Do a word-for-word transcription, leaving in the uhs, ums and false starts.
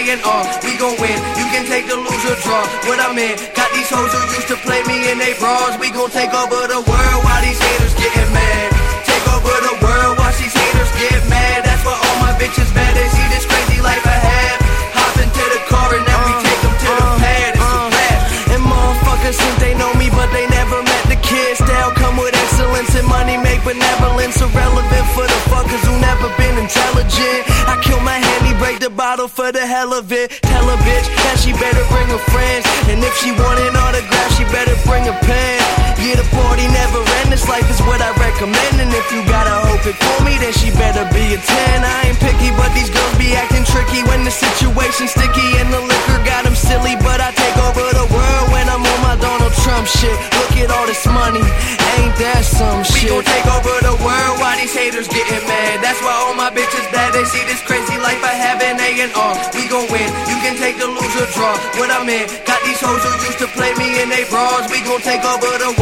and R. We gon' win, you can take the loser draw. What I'm in, got these hoes who used to play me in they bras. We gon' take over the world while these haters getting mad. Take over the world while these haters get mad. That's why all my bitches mad. They see this crazy life I have. Hop into the car and then we take them to the pad. It's a blast. And motherfuckers think they know me, but they never met the kid. Style come with excellence and money make benevolence irrelevant for the fuckers who never been intelligent. I kill my handy, break the bottle for the hell of it. Tell a bitch that she better bring her friends, and if she want an autograph, she better bring a pen. Yeah, the party never end. This life is what I recommend, and if you gotta hope it for me, then she better be a ten. I ain't picky, but these girls be acting tricky when the situation's sticky and the liquor got them silly. But I take over the world when I'm on my Donald Trump shit. Look at all this money, ain't that some shit? We gon' take over the world while these haters getting mad. That's why all my bitches bad. They see this crazy life I have in A and R. We gon' win, you can take the loser draw. What I'm in, got these hoes who used to play me in they bras. We gon' take over the